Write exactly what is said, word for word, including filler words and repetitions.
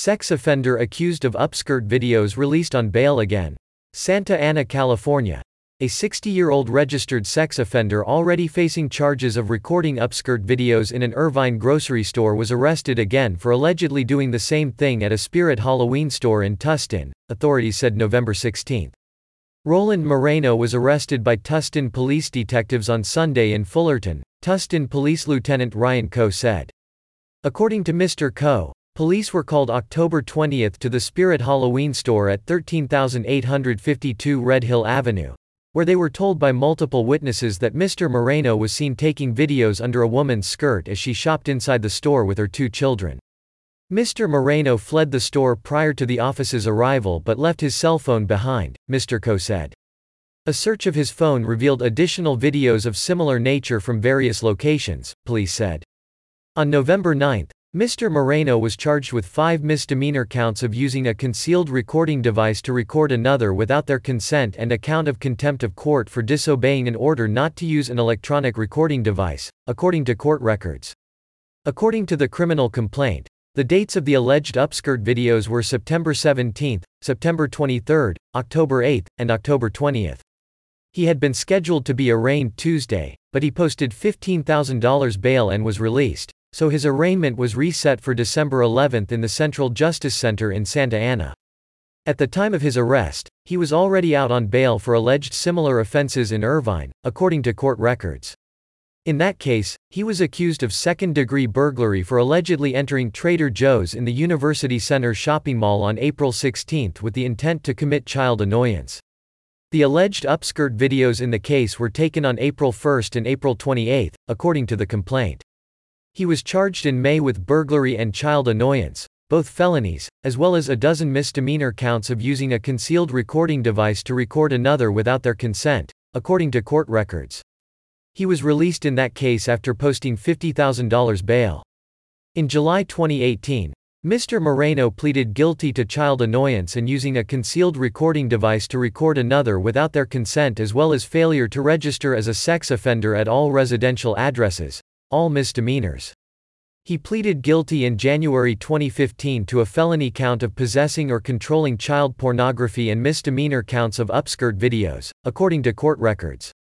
Sex offender accused of upskirt videos released on bail again. Santa Ana, California. A sixty-year-old registered sex offender already facing charges of recording upskirt videos in an Irvine grocery store was arrested again for allegedly doing the same thing at a Spirit Halloween store in Tustin, authorities said November sixteenth. Roland Moreno was arrested by Tustin police detectives on Sunday in Fullerton, Tustin Police Lieutenant Ryan Coe said. According to Mister Coe, police were called October twentieth to the Spirit Halloween store at thirteen thousand eight hundred fifty-two Red Hill Avenue, where they were told by multiple witnesses that Mister Moreno was seen taking videos under a woman's skirt as she shopped inside the store with her two children. Mister Moreno fled the store prior to the office's arrival but left his cell phone behind, Mister Coe said. A search of his phone revealed additional videos of similar nature from various locations, police said. On November ninth, Mister Moreno was charged with five misdemeanor counts of using a concealed recording device to record another without their consent and a count of contempt of court for disobeying an order not to use an electronic recording device, according to court records. According to the criminal complaint, the dates of the alleged upskirt videos were September seventeenth, September twenty-third, October eighth, and October twentieth. He had been scheduled to be arraigned Tuesday, but he posted fifteen thousand dollars bail and was released, so his arraignment was reset for December eleventh in the Central Justice Center in Santa Ana. At the time of his arrest, he was already out on bail for alleged similar offenses in Irvine, according to court records. In that case, he was accused of second-degree burglary for allegedly entering Trader Joe's in the University Center shopping mall on April sixteenth with the intent to commit child annoyance. The alleged upskirt videos in the case were taken on April first and April twenty-eighth, according to the complaint. He was charged in May with burglary and child annoyance, both felonies, as well as a dozen misdemeanor counts of using a concealed recording device to record another without their consent, according to court records. He was released in that case after posting fifty thousand dollars bail. In July twenty eighteen, Mister Moreno pleaded guilty to child annoyance and using a concealed recording device to record another without their consent as well as failure to register as a sex offender at all residential addresses, all misdemeanors. He pleaded guilty in January twenty fifteen to a felony count of possessing or controlling child pornography and misdemeanor counts of upskirt videos, according to court records.